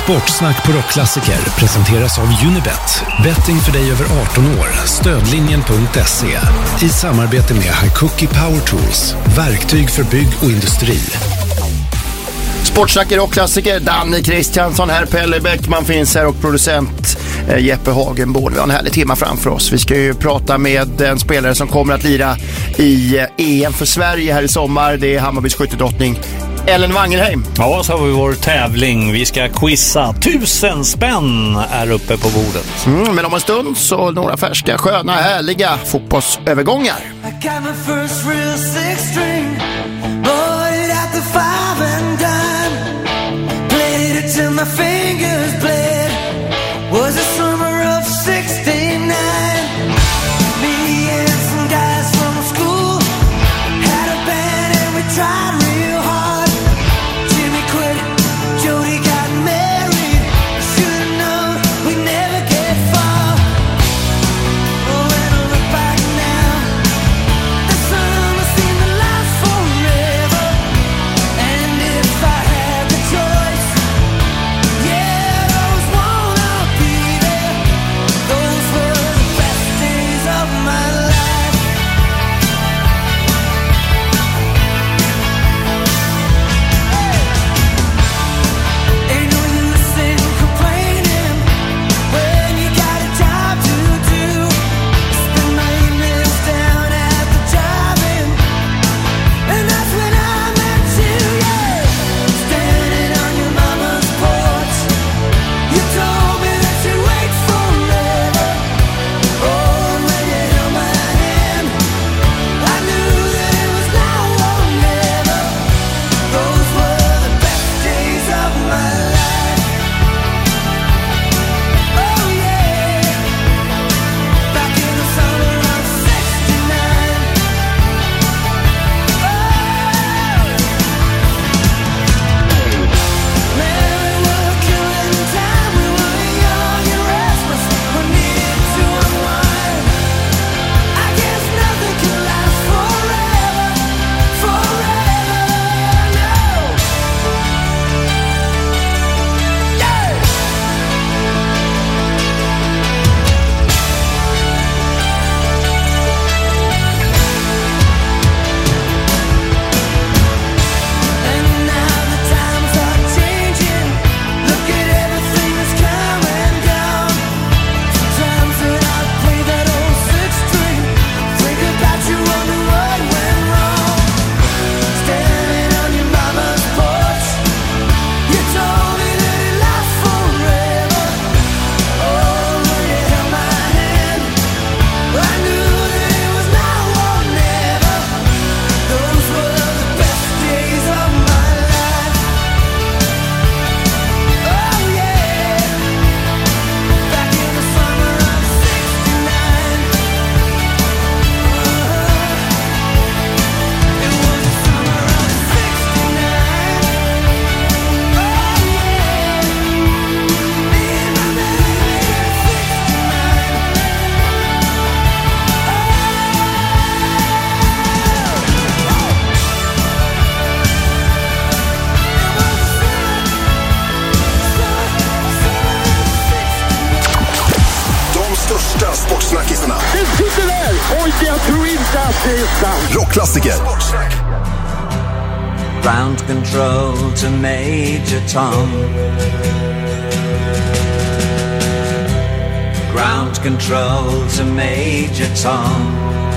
Sportsnack på Rockklassiker presenteras av Unibet. Betting för dig över 18 år. Stödlinjen.se. I samarbete med Hikuki Power Tools. Verktyg för bygg och industri. Sportsnack i Rockklassiker. Danny Kristiansson här, Pelle Bäckman finns här och producent Jeppe Hagenborn. Vi har en härlig timme framför oss. Vi ska ju prata med en spelare som kommer att lira i EM för Sverige här i sommar. Det är Hammarbys skyttedrottning Ellen Wangerheim. Ja, så har vi vår tävling. Vi ska quizza. 1000 spänn är uppe på bordet. Men om en stund så några färska, sköna, härliga fotbollsövergångar. I got my first real six string, bought it at the 5 and dime, played it till my fingers bled, was the summer of 69. Me and some guys from school had a band and we tried real hard. Jimmy quit, Jody got married, should've known we'd never get far. Oh, when I look back now, the summer seemed to last forever. And if I had the choice, yeah, those wanna be there. Those were the best days of my life. Ain't no use in complaining when you got a job to do. Spend my evenings down at the drive-in, and that's when I met you, yeah. Standing on your mama's porch, you told me that you'd wait forever. Oh, when you held my hand, I knew that it was now or never. Those were the best days of my life. Oh yeah, back in the summer of 69. Man, we were killing time. We were young and restless. We needed to unwind. I guess nothing can last forever, forever, no. Yeah. And now the times are changing. Look at everything that's come and gone. Sometimes when I play that old six string, think about you, wonder what went wrong. Standing on your mama's porch, you told me that it lasts forever. Oh, when you held my hand, I knew that it was now or never. Those were the best days of my life. Oh yeah, back in the summer of 69. It was the summer of 69. Oh yeah, me and my baby at 69. De största sportsnackisarna. Den sitter där! Oj, jag tror inte att det är sant. Rockklassiker. Ground control to Major Tom. Ground control to Major Tom.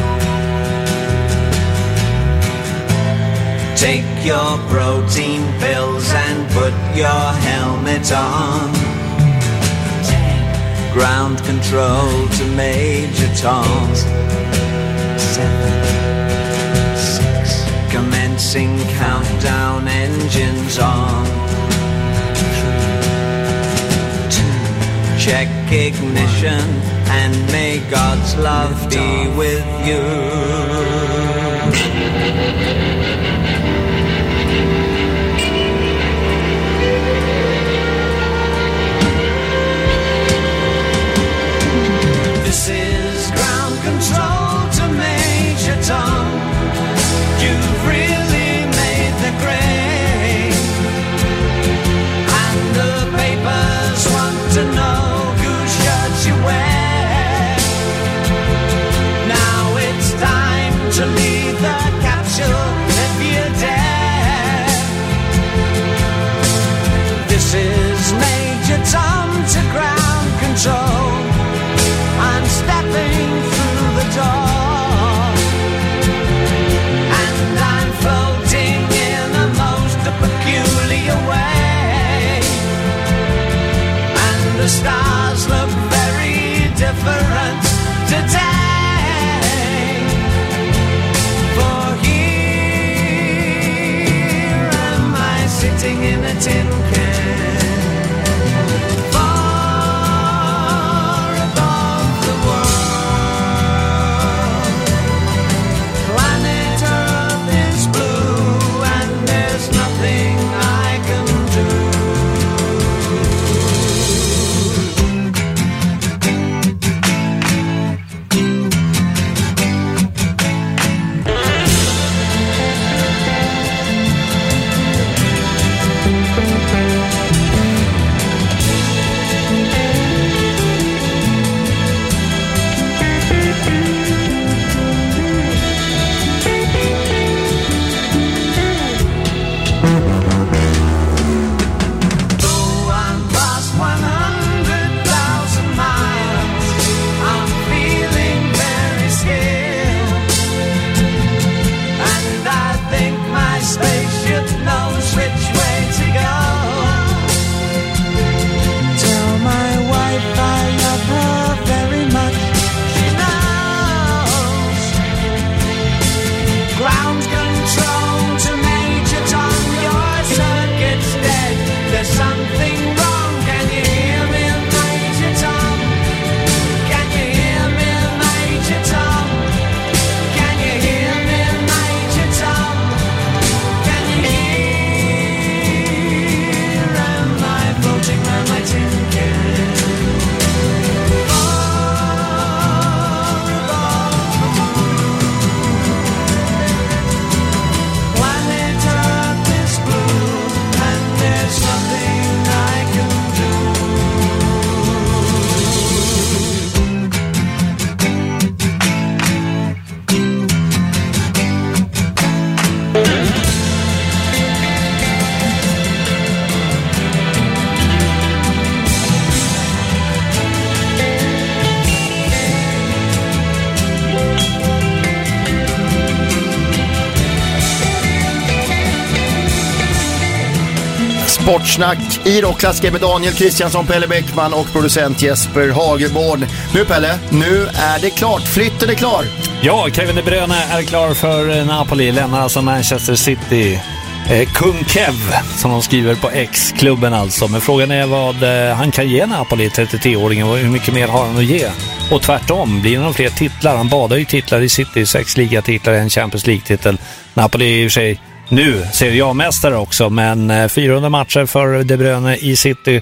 Take your protein pills and put your helmet on. Ground control to Major Tom. 7, 6. Commencing countdown, engines on. 3, 2. Check ignition and may God's love be with you. This is ground control to Major Tom. You've really made the grade, and the paper away, and the stars look very different today. For here am I sitting in a tin can, far above the world. Planet Earth is blue, and there's nothing I can do. Sportsnack i rockklassiker med Daniel Kristiansson, Pelle Bäckman och producent Jesper Hagerborn. Nu Pelle, nu är det klart. Flytten är klar. Ja, Kevin De Bruyne är klar för Napoli. Lämnar alltså Manchester City. Kung Kev, som de skriver på X-klubben alltså. Men frågan är vad han kan ge Napoli, 33-åringen, och hur mycket mer har han att ge? Och tvärtom, blir det några fler titlar? Han badar ju titlar i City, 6 ligatitlar, en Champions League-titel. Napoli är i och för sig nu Serie A-mästare också, men 400 matcher för De Bruyne i City.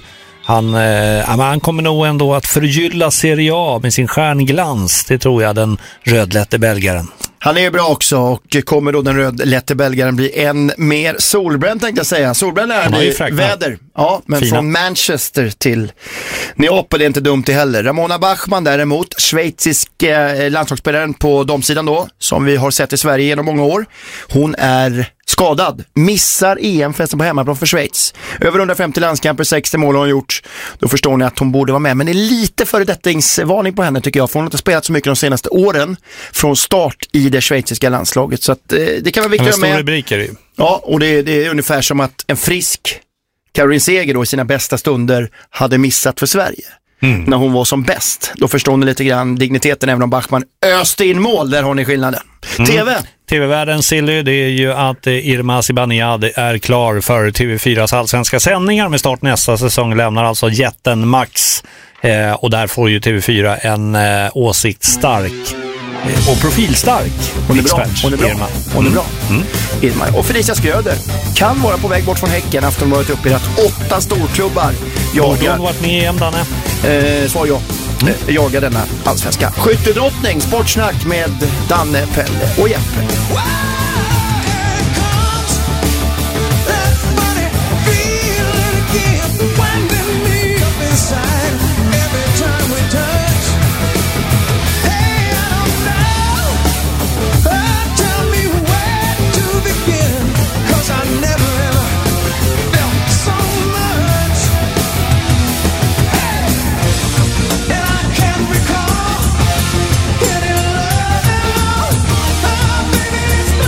Han kommer nog ändå att förgylla Serie A med sin stjärnglans, det tror jag, den rödlätte belgaren. Han är bra också, och kommer då den rödlätte belgaren bli än mer solbränd, tänkte jag säga. Solbränd är det väder. Ja, men fina. Från Manchester till Neapel är inte dumt det heller. Ramona Bachmann däremot, schweizisk landslagsspelaren på damsidan då, som vi har sett i Sverige genom många år. Hon är skadad, missar EM-festen på hemmaplan för Schweiz. Över 150 landskamper, 60 mål har hon gjort. Då förstår ni att hon borde vara med, men det är lite föredettingsvarning på henne tycker jag, för hon har inte spelat så mycket de senaste åren från start i det schweiziska landslaget, så att det kan vara viktigt med. Rubriker. Ja, och det är ungefär som att en frisk Caroline Seger då i sina bästa stunder hade missat för Sverige. När hon var som bäst. Då förstår ni lite grann digniteten, även om Bachmann öste in mål. Där har ni skillnaden. TV-världen Silly, det är ju att Irma Zibanejad är klar för TV4s allsvenska sändningar med start nästa säsong. Lämnar alltså jätten Max. Och där får ju TV4 en åsiktsstark och profilstark. Hon är bra. Irma. Hon är bra. Irma. Och Felicia Skröder kan vara på väg bort från Häcken efter att ha varit uppe i 8 storklubbar. Har hon varit med i EM, Danne? Svar ja. Jagar denna allsvenska skyttedrottning. Sportsnack med Danne, Pelle och Jeppe. It's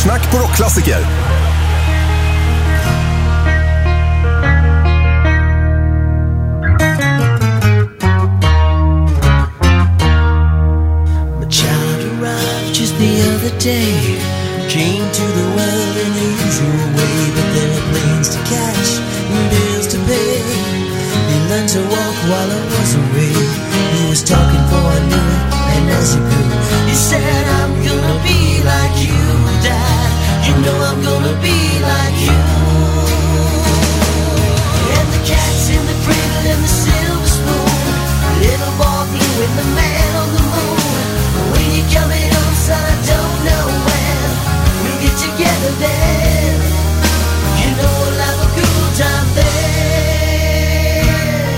Sportsnack på Rockklassiker. My child arrived just the other day. Came to the world in the usual way, but there are planes to catch and bills to pay. He learned to walk while I was away. He was talking for I knew it, and as he grew, he said, I'm gonna be like you, Dad. You know I'm gonna be like you. And the cat's in the cradle and the silver spoon, little boy blue and the man on the moon. When you coming home, son, I don't know when we'll get together then. You know we'll have a good time then.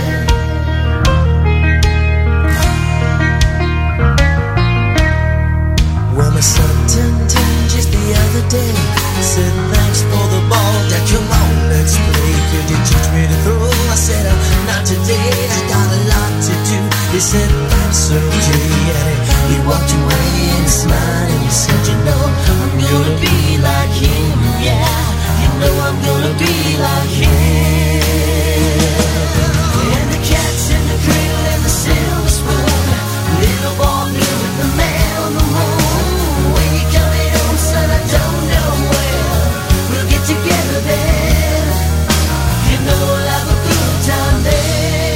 Well, my son turned 10 just the other day. Said thanks for the ball, Dad, come on, let's play. Could you teach me to throw? I said, not today, I got a lot to do. He said, that's okay, and he walked away and he smiled and he said, you know, I'm gonna be like him, yeah. You know I'm gonna be like him. And the cat's in the cradle and the silver spoon, little boy blue and the man on the moon. When you coming home, son, I don't know when we'll get together then. You know we'll have a good time then.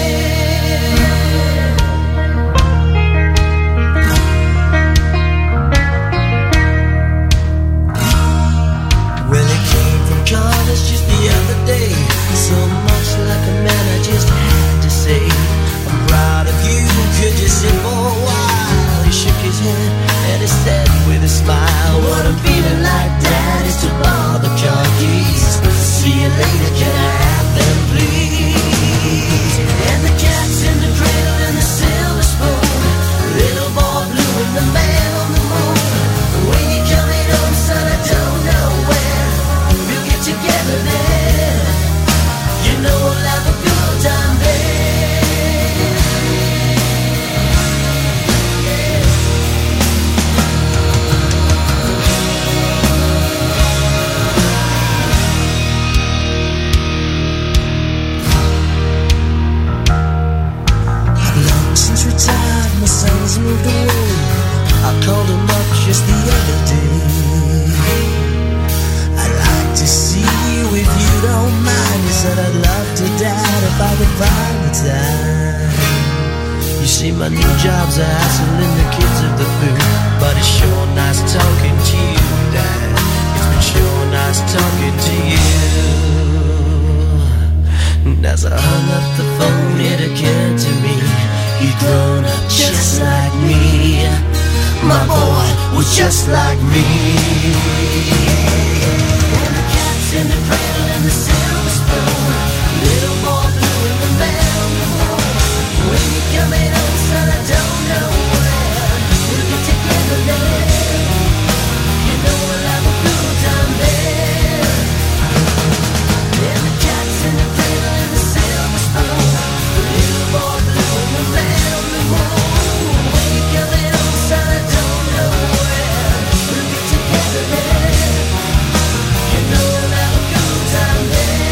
Well, it came from college just the other day. So much like a man, I just had to say, I'm proud of you, could you sit for a while? He shook his head and he said with a smile, what I'm feeling like, Dad, is to borrow the car keys. See you later, can I have them, please? And the cat's in the cradle and the silver spoon, little boy blue and the man on the moon. When you coming home, son, I don't know when we'll get together then. You know we'll have a good time then. Long since retired, my son's moved away. I called him up just the other day. I'd like to see you if you don't mind. He said I'd love to, Dad, if I could find the time. You see, my new job's a hassling the kids of the food, but it's sure nice talking to you, Dad. It's been sure nice talking to you. And as I hung up the phone, it occurred to me, you'd grown up just like me. My boy was just like me. And the cat's in the cradle and the silver spoon, little boy blue and the man on the moon. When you coming home, son, I don't know when we'll get together then. You know we'll have a good time then. And the cat's in the cradle and the silver spoon, little boy blue and the man on the moon. When you coming home, son, I don't know when we'll get together then. You know we'll have a good time then.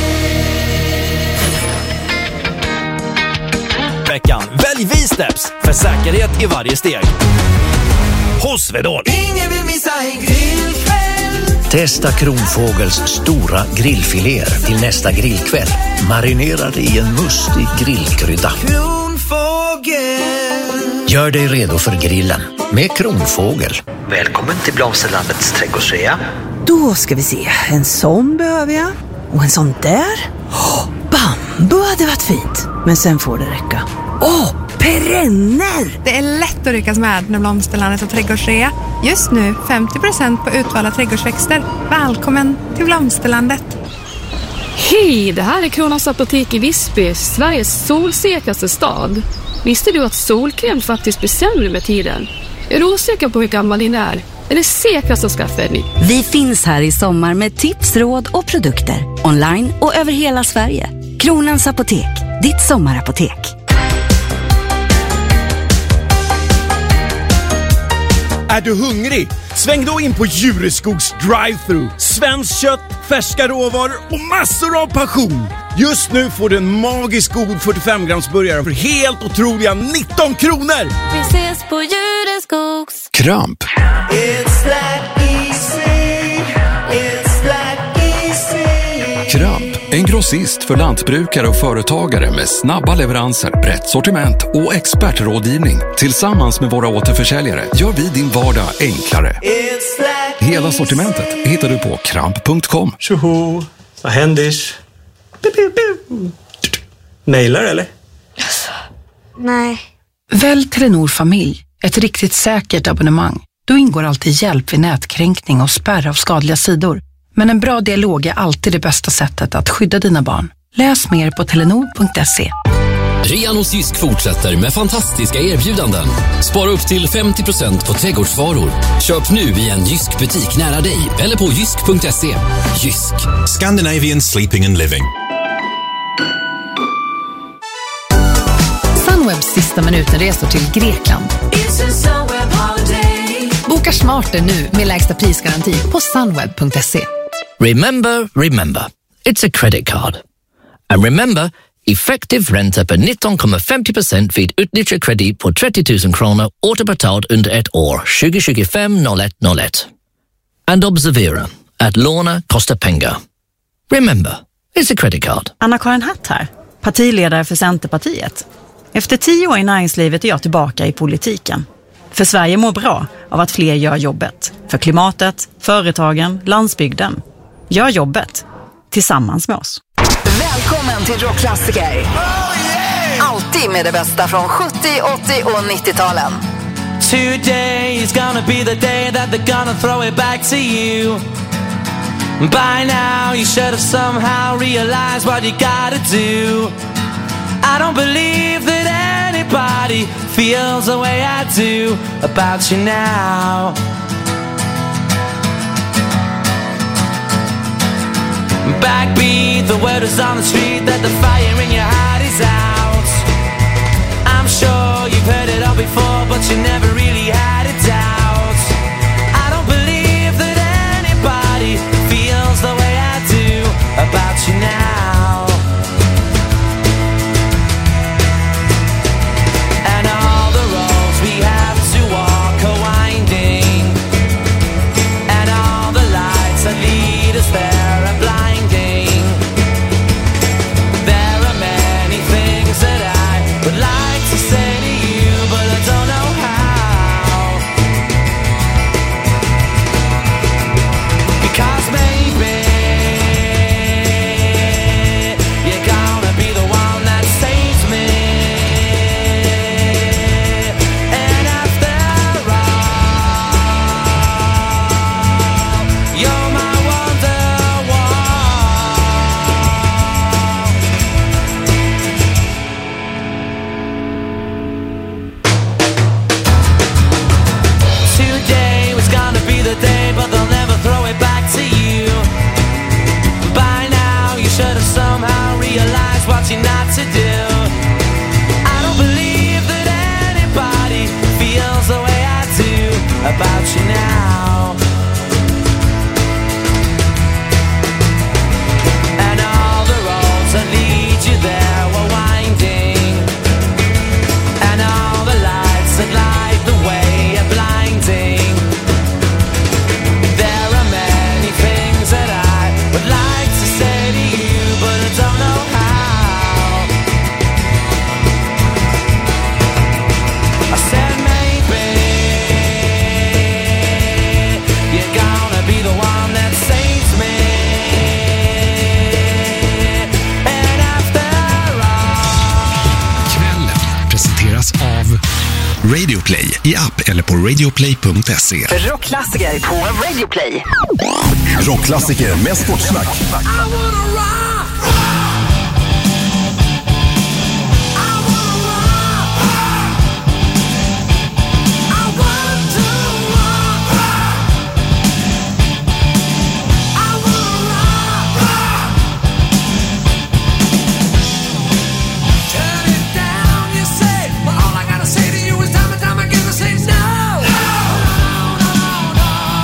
Veckan. Välj V-steps för säkerhet i varje steg. Hos Swedol. Ingen vill missa en grillkväll. Testa Kronfågels stora grillfiléer till nästa grillkväll. Marinerade i en mustig grillkrydda. Kronfågel. Gör dig redo för grillen med Kronfågel. Välkommen till Blomsterlandets trädgårdsrea. Då ska vi se. En sån behöver jag. Och en sån där. Bambu hade varit fint. Men sen får det räcka. Perenner! Det är lätt att ryckas med när Blomsterlandet och trädgårdsrea. Just nu 50% på utvalda trädgårdsväxter. Välkommen till Blomsterlandet. Hej, det här är Kronans apotek i Visby, Sveriges solsäkraste stad. Visste du att solkräm faktiskt blir sämre med tiden? Är du osäker på hur gammal din är det säkrast att skaffa en ny? Vi finns här i sommar med tips, råd och produkter. Online och över hela Sverige. Kronans apotek, ditt sommarapotek. Är du hungrig? Sväng då in på Djureskogs drive-thru. Svenskt kött, färska råvaror och massor av passion. Just nu får du en magisk god 45 grams burgare för helt otroliga 19 kronor. Vi ses på Djureskogs. Kramp. It's that easy. It's that easy. Kramp, en grossist för lantbrukare och företagare med snabba leveranser, brett sortiment och expertrådgivning. Tillsammans med våra återförsäljare gör vi din vardag enklare. Hela sortimentet hittar du på kramp.com. Tjoho, vad händer? Mailar eller? Nej. Välj Telenor familj, ett riktigt säkert abonnemang. Då ingår alltid hjälp vid nätkränkning och spärr av skadliga sidor. Men en bra dialog är alltid det bästa sättet att skydda dina barn. Läs mer på telenor.se. Rean hos Jysk fortsätter med fantastiska erbjudanden. Spara upp till 50% på trädgårdsvaror. Köp nu i en Jysk butik nära dig eller på jysk.se. Jysk. Scandinavian Sleeping and Living. Sunwebs sista minuten-resor till Grekland. Boka smarter nu med lägsta prisgaranti på sunweb.se. Remember, it's a credit card. And remember, effektiv ränta på 19,50% vid utnyttjad kredit på 30 000 kronor återbetalt under ett år 2025-01-01. And observera att låna kostar pengar. Remember, it's a credit card. Anna-Karin Hatt här, partiledare för Centerpartiet. Efter 10 år i näringslivet är jag tillbaka i politiken. För Sverige mår bra av att fler gör jobbet. För klimatet, företagen, landsbygden. Gör jobbet tillsammans med oss. Välkommen till Rockklassiker. Alltid med det bästa från 70, 80 och 90-talen. Today is gonna be the day that they're gonna throw it back to you. By now you should have somehow realized what you gotta do. I don't believe that anybody feels the way I do about you now. Backbeat, the word is on the street that the fire in your heart is out. I'm sure you've heard it all before, but you never really had a doubt. I don't believe that anybody feels the way I do about you now. And all the roads we have to walk are winding, and all the lights that lead us there are blinding. There are many things that I would like to say to you, but I don't know how. Because maybe you're gonna be the one that saves me. And after all, you're my wonderwall. Today was gonna be the day, but they'll never throw it back to you. By now you should have somehow realized what you're not to do. I don't believe that anybody feels the way I do about you now. And all the roads that lead you there were winding, and all the lights that light the way are blinding. There are many things that I would like to say to you, but I don't know how. I said maybe you're gonna be the one that saves me. And after all, Kvällen presenteras av Radioplay i app eller på radioplay.se. Rockklassiker på Radioplay. Rockklassiker med sportsnack. All I gotta say to you is time and time again to say no.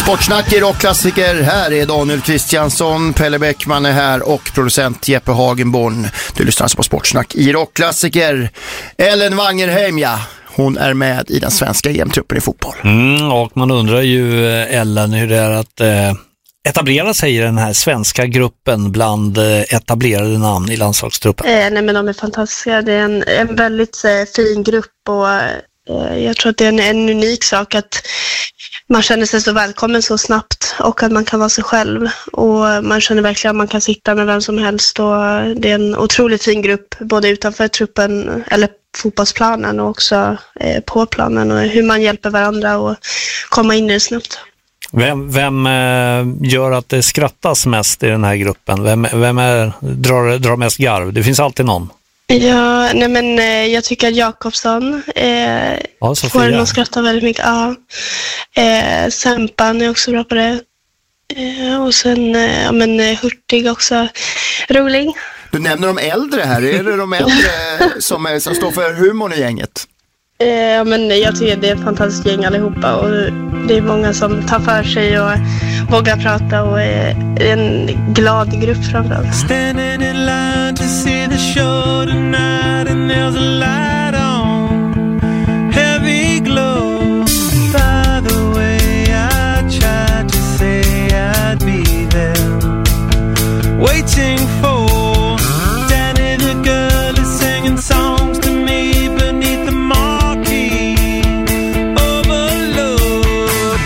Sportsnack i rockklassiker. Här är Daniel Kristiansson, Pelle Bäckman är här och producent Jeppe Hagenborn. Du lyssnar på Sportsnack i rockklassiker. Ellen Wangerheim, ja. Hon är med i den svenska EM-truppen i fotboll. Och man undrar ju, Ellen, hur det är att etablera sig i den här svenska gruppen bland etablerade namn i landslagstruppen. Nej, men de är fantastiska. Det är en väldigt fin grupp och jag tror att det är en unik sak att man känner sig så välkommen så snabbt och att man kan vara sig själv. Och man känner verkligen att man kan sitta med vem som helst och det är en otroligt fin grupp både utanför truppen eller fotbollsplanen och också på planen och hur man hjälper varandra och komma in i det snabbt. Vem gör att det skrattas mest i den här gruppen? Vem drar mest garv? Det finns alltid någon. Ja, nej men jag tycker att Jakobsson får en att skratta väldigt mycket. Ja. Sempan är också bra på det. Och sen Hurtig också rolig. Du nämner de äldre här. Är det de äldre som står för humorn i gänget? Ja, men jag tycker det är ett fantastiskt gäng allihopa och det är många som tar för sig och vågar prata och är en glad grupp framförallt. Standing in line to see the show tonight and there's a light on heavy glow. By the way, I tried to say I'd be there waiting for Danny the girl is singing songs to me beneath the marquee overload.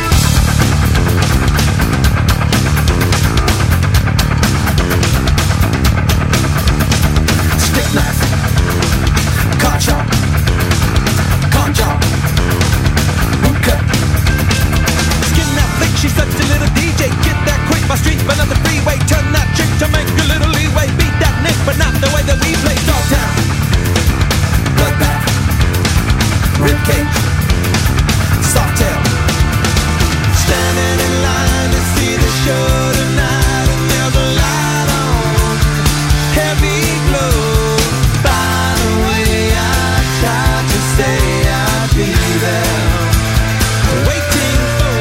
Stick knife, cut chop, gun job, root cut. Skin that flick, she's such a little DJ. Get that quick, my street, but not the freeway. Turn that trick to make a little leeway. Beat that nick, but not the way that we play. Dog down, bloodbath, ribcage, soft tail. Standing in line to see the show tonight and there's a light on heavy glow. By the way, I tried to say I'd be there waiting for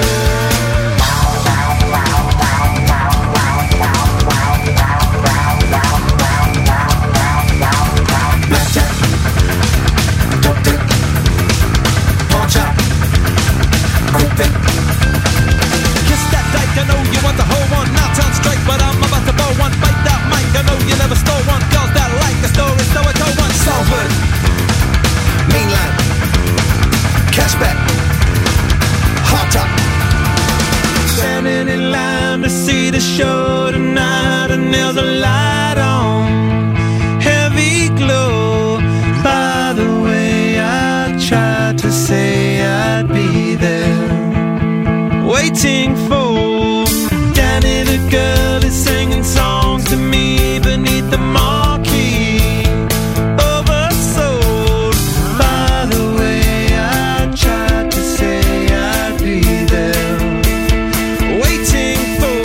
blackjack, dope dick, pawn chop, quick pick. Kiss that dyke, I know you want the whole one. Now turn straight, but I'm about to blow one. Bite that mic, I know you never stole one. Girls that like the story, so I told one. Salford, mainline, cashback, hot top. Standing in line to see the show tonight and there's a light on heavy glow. By the way, I tried to say I'd be there waiting for Danny the girl is singing songs to me beneath the marquee oversold. By the way, I tried to say I'd be there waiting for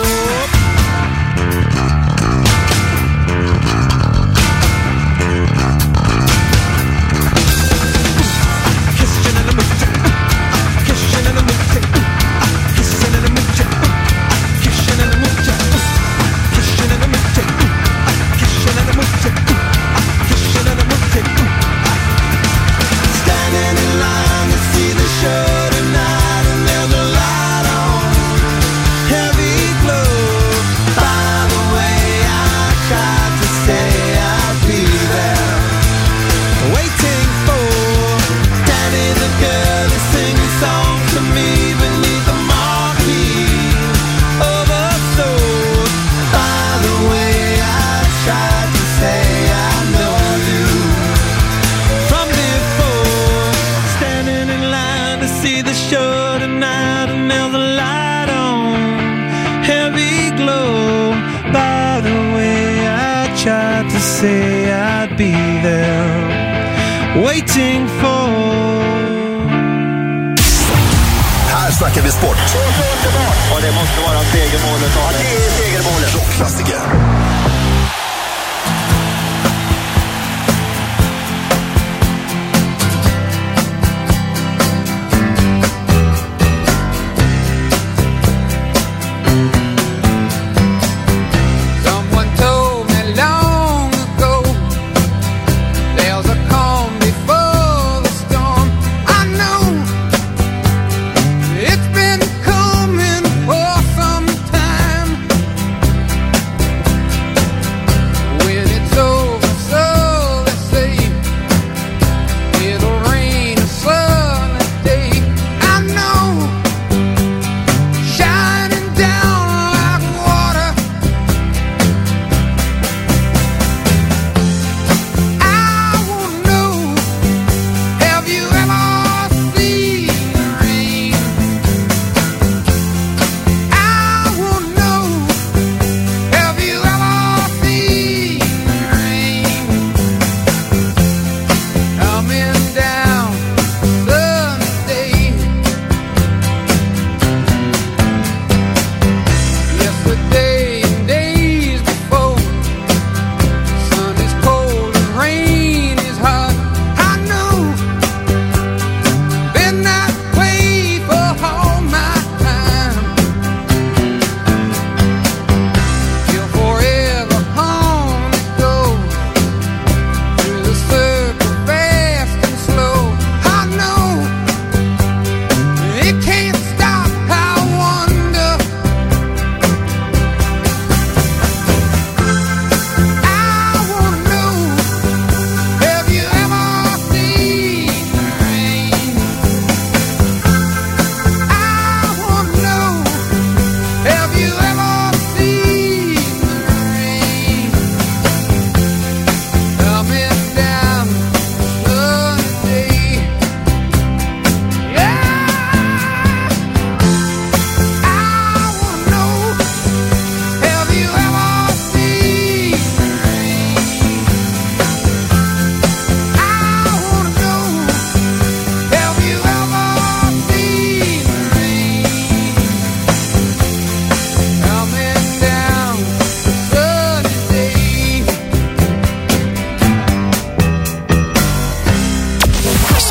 Christian and the Mooch, Christian and the Mooch, Christian and the Mooch, Christian and the Mooch, Christian and the Mooch, Christian and the Mooch, Christian and the Mooch. Standing in line to see the show tonight and there's a light on heavy glow. By the way, I tried to say I'd be there waiting for Danny the girl is singing songs to me beneath the marquee oversold. By the way, I tried to say I know you from before. Standing in line to see the show tonight and there's a light on heavy glow. By the way, I tried to say I'd be there waiting for. Här snackar vi sport. Och det måste vara segermålet. Ja, det är segermålet. Rockklassiker.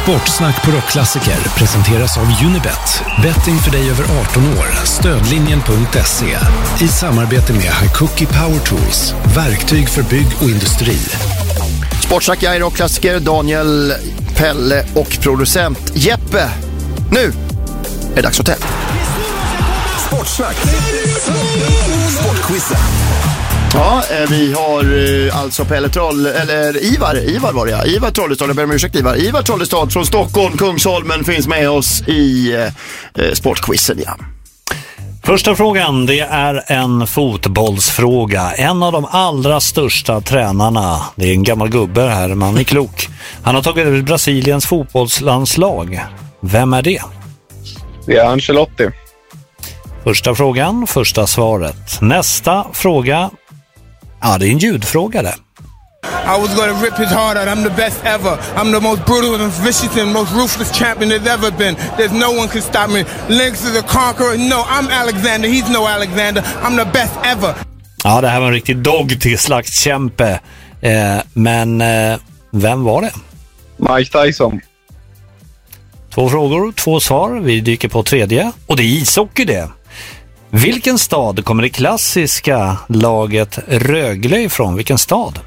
Sportsnack på Rockklassiker presenteras av Unibet. Betting för dig över 18 år. Stödlinjen.se. I samarbete med Hikuki Power Tools. Verktyg för bygg och industri. Sportsnack i Rockklassiker, Daniel, Pelle och producent Jeppe. Nu är det dags att tävla. Sportsnack. Sportquizen. Ja, vi har alltså Pelle Troll, eller Ivar var det ja. Ivar Trollestad, jag ber om ursäkt Ivar. Ivar Trollestad från Stockholm, Kungsholmen finns med oss i sportquizen, ja. Första frågan, det är en fotbollsfråga. En av de allra största tränarna, det är en gammal gubbe här, man är klok. Han har tagit över Brasiliens fotbollslandslag. Vem är det? Det är Ancelotti. Första frågan, första svaret. Nästa fråga, ja det är en ljudfråga det. I was going to rip his heart out. I'm the best ever. I'm the most brutal and vicious and most ruthless champion there's ever been. There's no one can stop me. Lynx is a conqueror. No, I'm Alexander. He's no Alexander. I'm the best ever. Ja, det här var en riktig dog till slagskämpe. Men vem var det? Mike Tyson. 2 frågor, 2 svar. Vi dyker på tredje. Och det är ishockey det. Vilken stad kommer det klassiska laget Rögle ifrån? Vilken stad?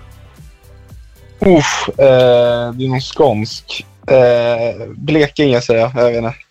Det är någon skånsk. Blekinge säger jag vet inte.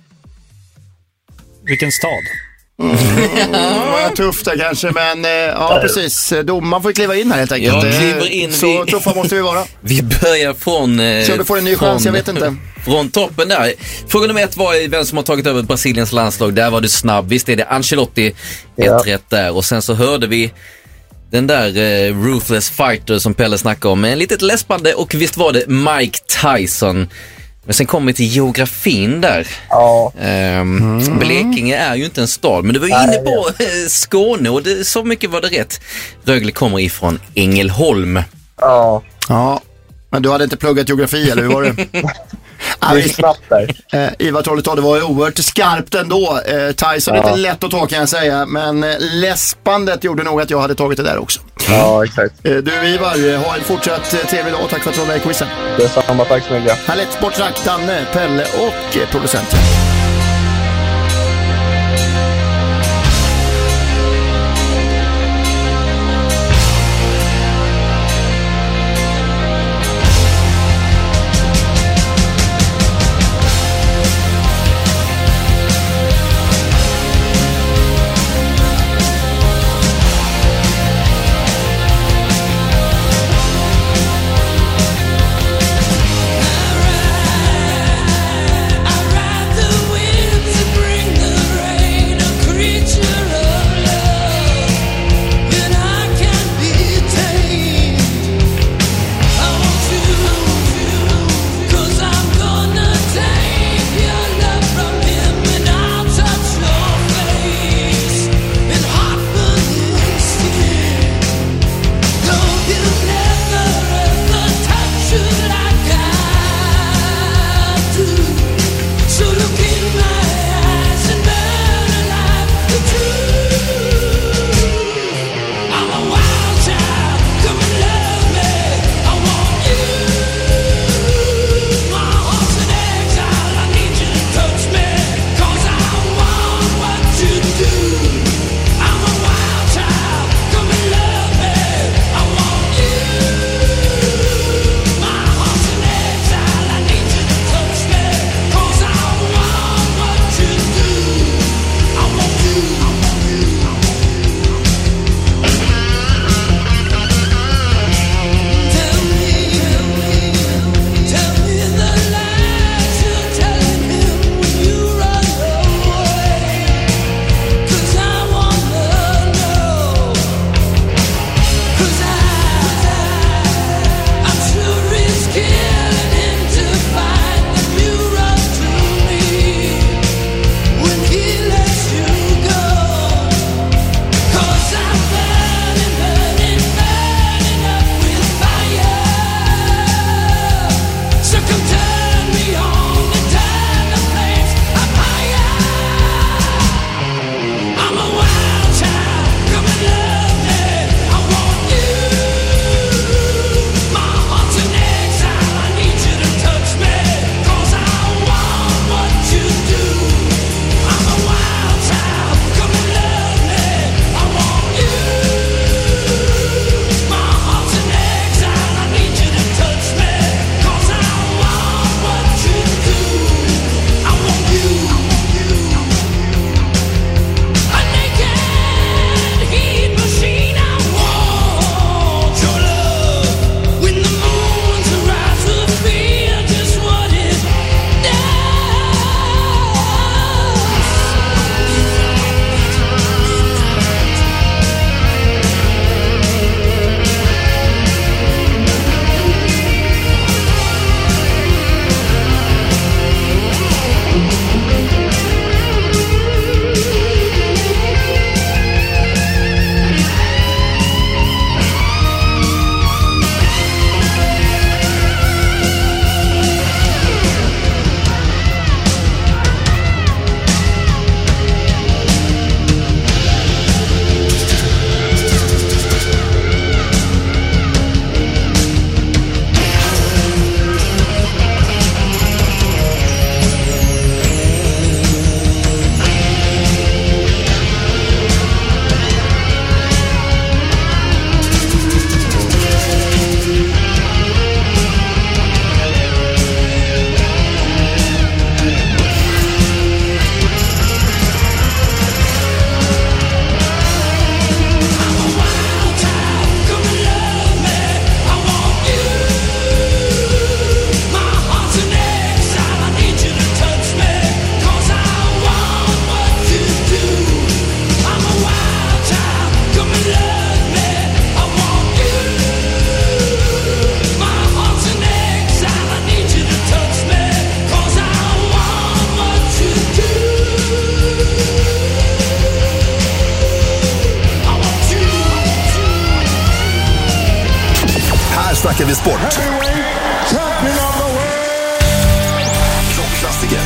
Vilken stad? Var tufft där kanske, men ja precis. Man får kliva in här helt enkelt. Jag kliver in. Så tuffa måste vi vara. Vi börjar från... Så du får en ny chans, jag vet inte. Från toppen där. Fråga nummer 1 var vem som har tagit över Brasiliens landslag. Där var du snabb. Visst är det Ancelotti, 1-1 där. Och sen så hörde vi den där ruthless fighter som Pelle snackade om. En litet läspande, och visst var det Mike Tyson. Men sen kommer vi till geografin där. Ja. Blekinge är ju inte en stad, men du var ju inne på Skåne, och så mycket var det rätt. Rögle kommer ifrån Ängelholm. Ja. Ja, men du hade inte pluggat geografi, eller hur var det? Det är snabbt där. Ivar Trollestad, det var ju oerhört skarpt ändå. Tyson är inte lätt att ta kan jag säga, men läspandet gjorde nog att jag hade tagit det där också. Ja, exakt. Du Ivar, ha en fortsatt trevlig dag. Tack för att du var med i quizen. Detsamma, tack så mycket. Härligt, Sportsnack, Danne, Pelle och producenten. I'd rather snackar vi sport. Rockklassiker.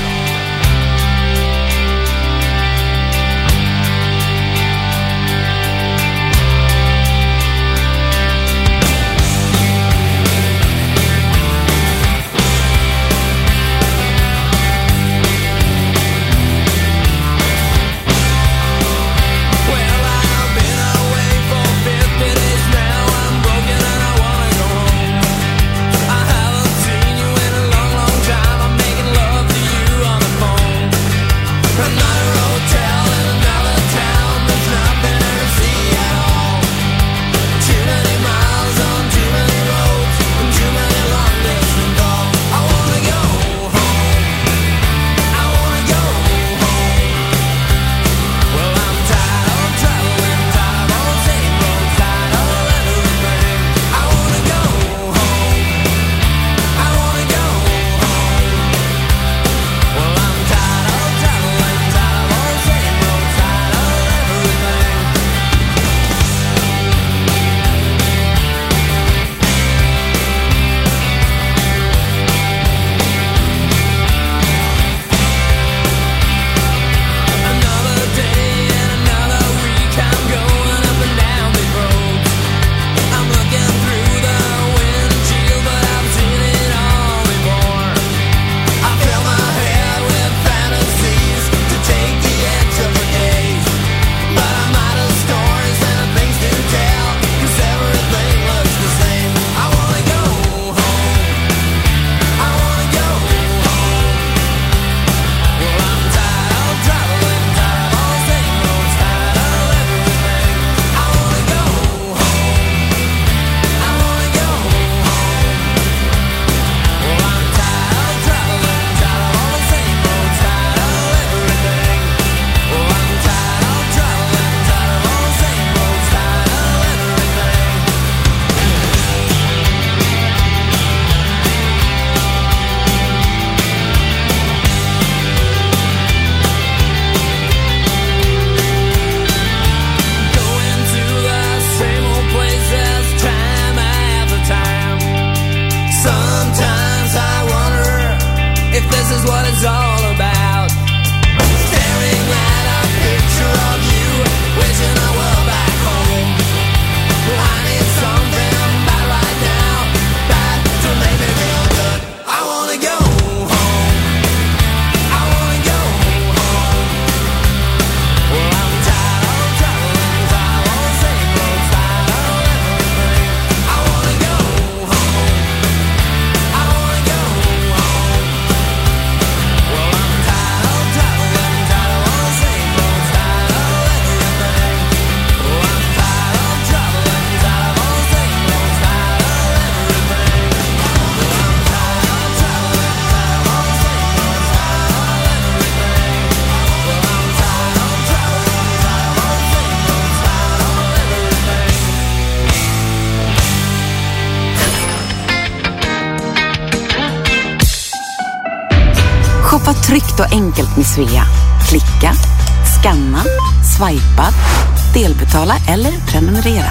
Shoppa tryggt och enkelt med Svea. Klicka, scanna, swipa, delbetala eller prenumerera.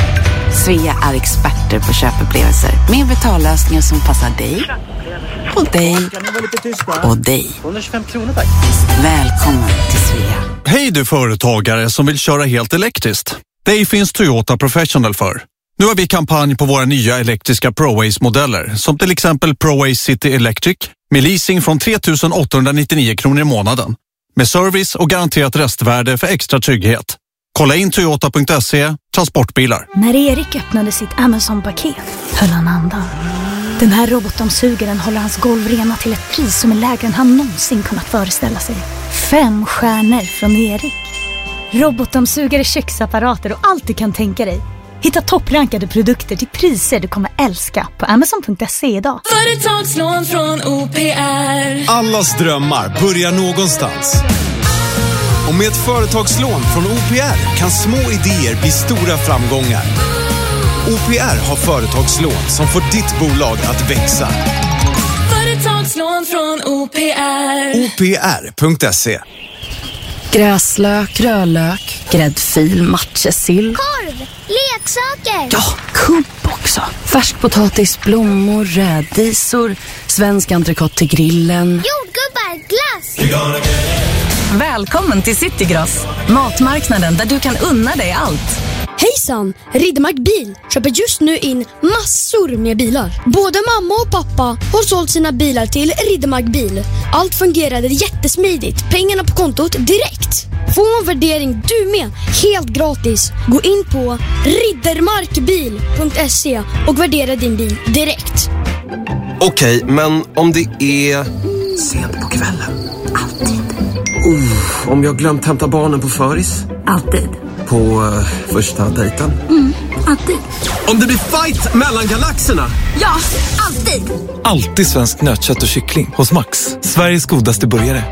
Svea är experter på köpupplevelser med betallösningar som passar dig och dig och dig. 125 kronor tack. Välkommen till Svea. Hej du företagare som vill köra helt elektriskt. Det finns Toyota Professional för. Nu har vi kampanj på våra nya elektriska ProAce-modeller som till exempel ProAce City Electric med leasing från 3 899 kronor i månaden. Med service och garanterat restvärde för extra trygghet. Kolla in toyota.se, transportbilar. När Erik öppnade sitt Amazon-paket höll han andan. Den här robotdammsugaren håller hans golv rena till ett pris som är lägre än han någonsin kunnat föreställa sig. 5 stjärnor från Erik. Robotdammsugare, köksapparater och allt du kan tänka dig. Hitta topprankade produkter till priser du kommer älska på Amazon.se idag. Företagslån från OPR. Allas drömmar börjar någonstans. Och med ett företagslån från OPR kan små idéer bli stora framgångar. OPR har företagslån som får ditt bolag att växa. Företagslån från OPR. OPR.se. Gräslök, rödlök, gräddfil, matjessill. Korv, leksaker. Ja, kubb också. Färskpotatis, blommor, rädisor, svensk entrecote till grillen. Jordgubbar, glass! Välkommen till Citygross, matmarknaden där du kan unna dig allt. Hejsan! Riddermark Bil köper just nu in massor med bilar. Både mamma och pappa har sålt sina bilar till Riddermark Bil. Allt fungerade jättesmidigt. Pengarna på kontot direkt. Få en värdering du med, helt gratis. Gå in på riddermarkbil.se och värdera din bil direkt. Okej, men om det är sent på kvällen? Alltid. Om jag glömt hämta barnen på föris? Alltid. På första dejten? Alltid. Om det blir fight mellan galaxerna? Ja, alltid. Alltid svensk nötkött och kyckling hos Max. Sveriges godaste burgare.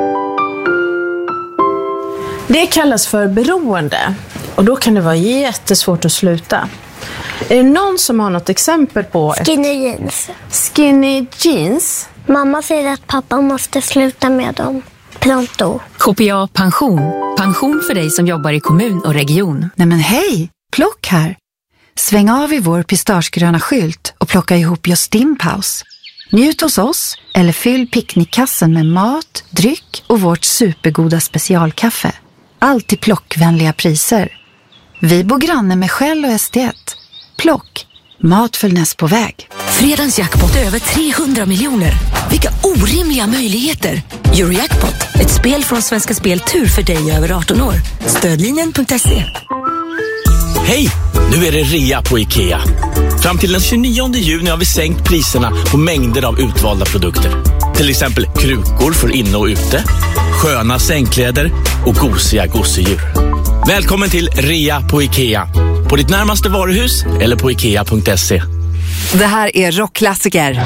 Det kallas för beroende och då kan det vara jättesvårt att sluta. Är det någon som har något exempel på... Skinny jeans. Skinny jeans? Mamma säger att pappa måste sluta med dem. Pronto. KPA Pension. Pension för dig som jobbar i kommun och region. Nej men hej, Plock här. Sväng av i vår pistagegröna skylt och plocka ihop just din paus. Njut hos oss eller fyll picknickkassen med mat, dryck och vårt supergoda specialkaffe. Allt till plockvänliga priser. Vi bor granne med Shell och SD1. Plock. Mat för näst på väg. Fredagens jackpot är över 300 miljoner. Vilka orimliga möjligheter. Eurojackpot, ett spel från Svenska Spel Tur för dig över 18 år. Stödlinjen.se. Hej! Nu är det rea på IKEA. Fram till den 29 juni har vi sänkt priserna på mängder av utvalda produkter. Till exempel krukor för inne och ute, sköna sängkläder och gosiga gosedjur. Välkommen till rea på IKEA. På ditt närmaste varuhus eller på ikea.se. Det här är rockklassiker.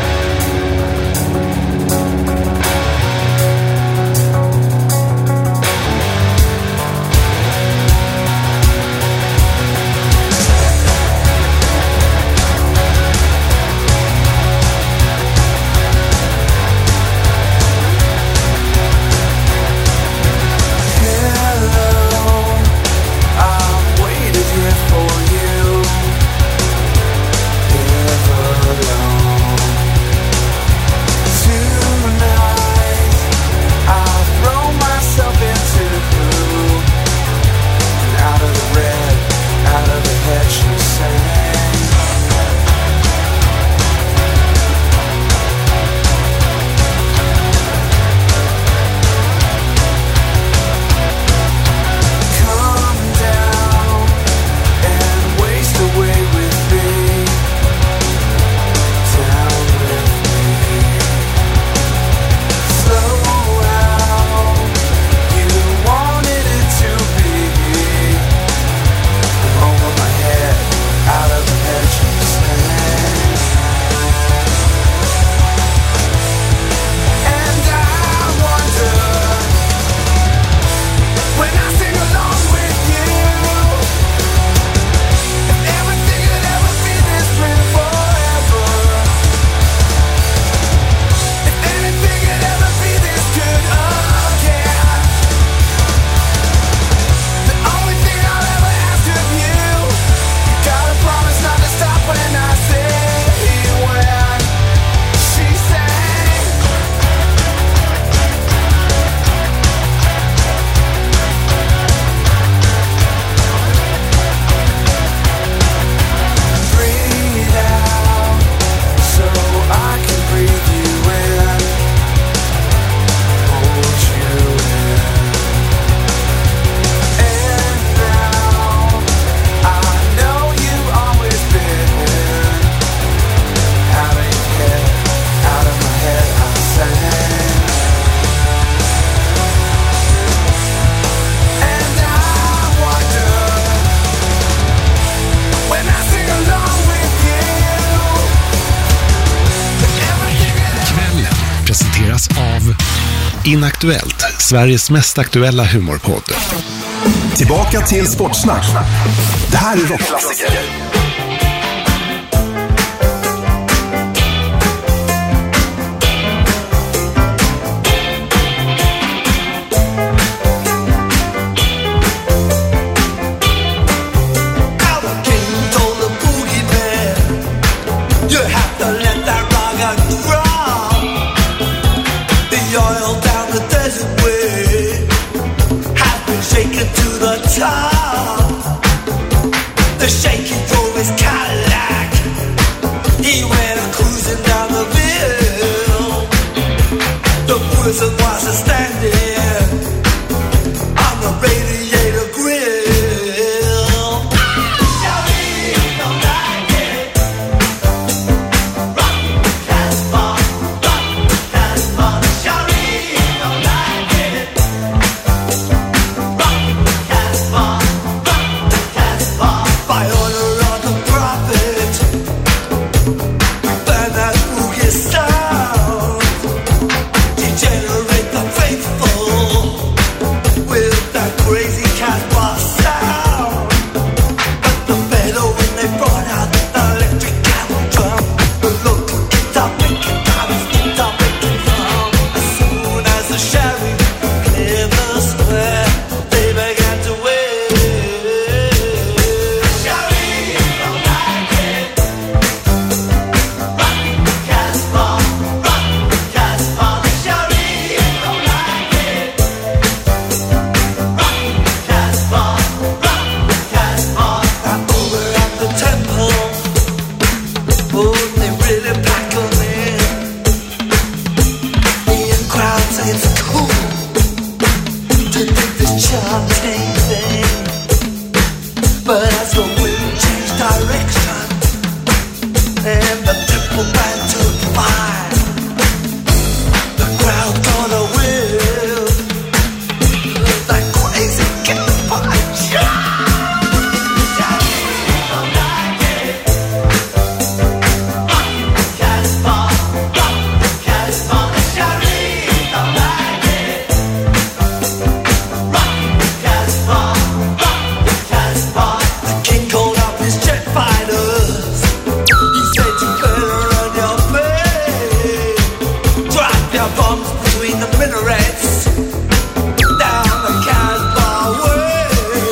Av Inaktuellt, Sveriges mest aktuella humorpodd. Tillbaka till Sportsnack. Det här är rockklassiker. top. The shaky drove his Cadillac. He went cruising down the bill. The person was standing on the radiator grill. Shawty don't like it. Rock Casbah, rock Casbah. Shawty don't like it. Rock Casbah, rock Casbah. By order of the prophet, burn that boogie sound. Degenerate the faithful with that crazy Casbah sound. But the better when they brought out the electric camel drum, the local guitar picking guitars, guitar picking drum. As soon as the sheriff cleared the square, they began to wave. Sheriff don't like it. Rock Casbah, rock Casbah. The sheriff don't like it. Rock Casbah, rock Casbah. And over at the temple, oh, they really pack 'em in. The in crowd say it's cool to think this chanting thing. But as the wind changed direction and the temple band took fire, the crowd gonna will that crazy campfire. Don't like it. Rock Casbah, rock Casbah. The sheriff don't like it. Rock Casbah, rock Casbah. The king called up his jet fighters. He said you better run your way. Drop your bombs between the minarets. Down the Casbah way.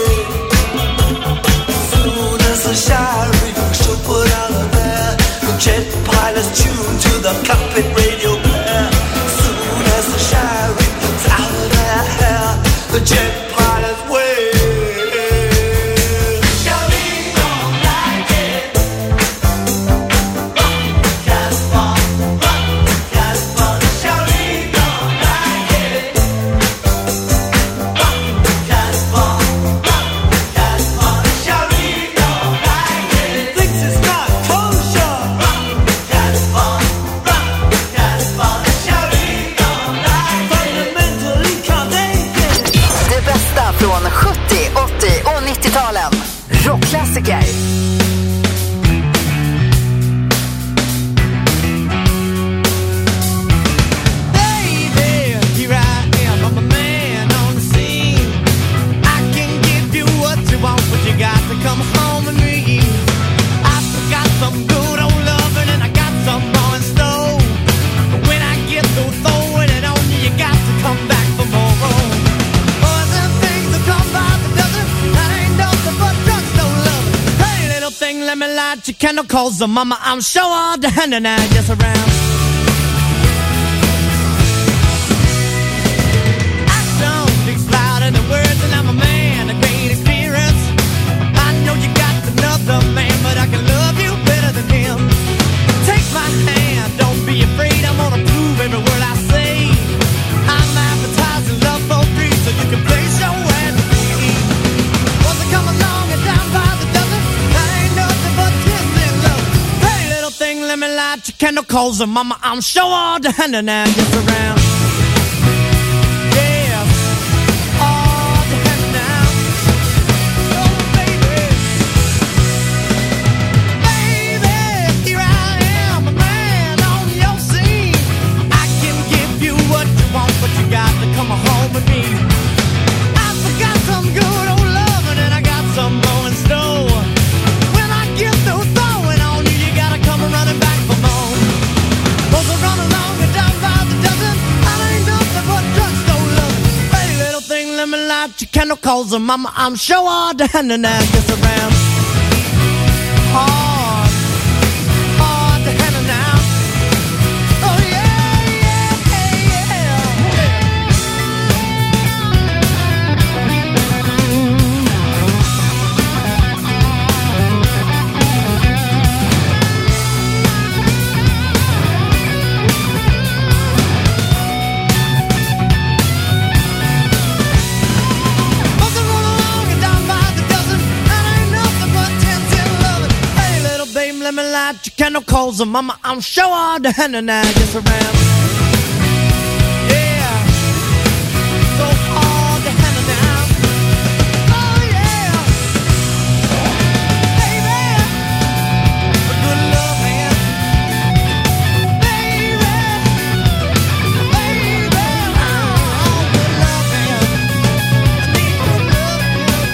Soon as the sheriff should put out of there, the jet pilots tuned to the cockpit radio blare. Soon as the sheriff was out of their hair, the jet pilots wave. Sheriff don't like it. Rock Casbah, rock Casbah. The sheriff don't like it. Rock Casbah, rock Casbah. The sheriff don't like it. Thinks it's not kosher. Rock Casbah, rock Casbah. The sheriff don't like it. Fundamentally can't take it. Det bästa från 70, 80 och 90-talen. Rockklassiker. Baby, here I am, I'm a man on the scene. I can give you what you want, but you got to come home with me. I've got some good old loving and I got some more in store. But when I get through throwing it on you, you got to come back for more. Boys and things that come by the dozen, that ain't nothing but drugstore love. Hey, little thing, let me light your candle, cause the mama, I'm sure all the hand and I just around. Action speaks louder than words, and I'm a man of great experience. I know you got another man, but I can love you better than him. Take my hand, don't be afraid, I'm gonna prove every word I say. I'm advertising love for free, so you can place your hand free. Once I come along and down by the dozen, that ain't nothing but twisted love. Hey, little thing, let me light your candle, cause the mama, I'm sure all the hand and I gets around. Yeah, all the hand now. Oh, baby. Baby, here I am, a man on your scene. I can give you what you want, but you got to come home with me. I forgot some good old loving and I got some more in store. When I get through throwing on you, you gotta come running back for more. Cause I run along and down by the dozen, I ain't nothing but drugstore loving. Hey, little thing, let me light your candle, cause the mama, I'm sure all the hand and I gets around. Hard, hard to handle now. Oh yeah, yeah, yeah. let me light your candle coals, and mama, I'm sure all the henna now gets around. Yeah, so all the henna now. Oh yeah, baby, a good love man, baby, baby, oh, good love man, I need good love.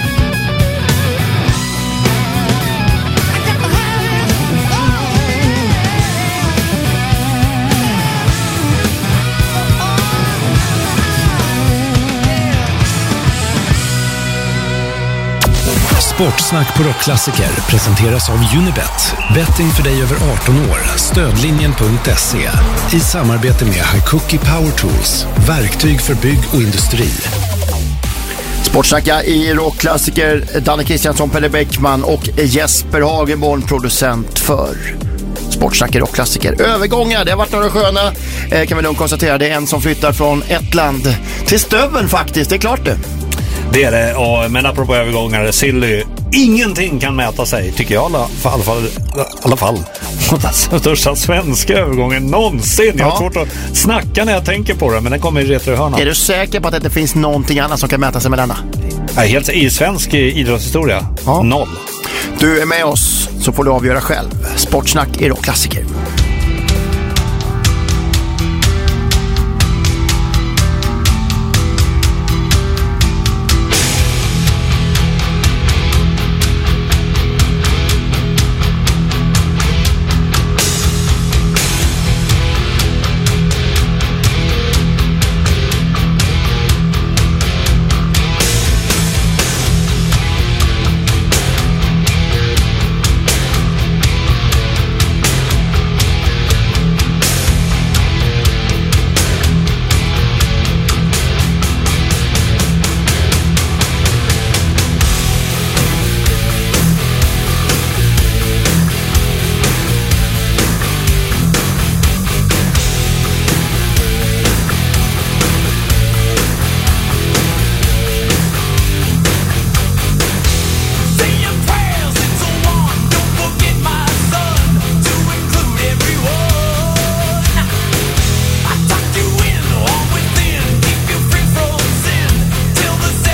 Sportsnack på Rockklassiker presenteras av Unibet. Betting för dig över 18 år. Stödlinjen.se. I samarbete med Hikuki Power Tools. Verktyg för bygg och industri. Sportsnacka i Rockklassiker. Danne Kristiansson, Pelle Bäckman och Jesper Hagenborn, producent för Sportsnack i Rockklassiker. Övergångar, det har varit några sköna, kan vi nog konstatera. Det är en som flyttar från ett land till Stöveln faktiskt, det är klart det. Det är det, och, men apropå övergångar, Silly, ingenting kan mäta sig, tycker jag i alla fall. Den största svenska övergången någonsin. Jag har svårt att snacka när jag tänker på det, men den kommer i retrohörnan. Är du säker på att det inte finns någonting annat som kan mäta sig med denna? Nej, helt i svensk idrottshistoria. Noll. Du är med oss så får du avgöra själv. Sportsnack i Rockklassiker.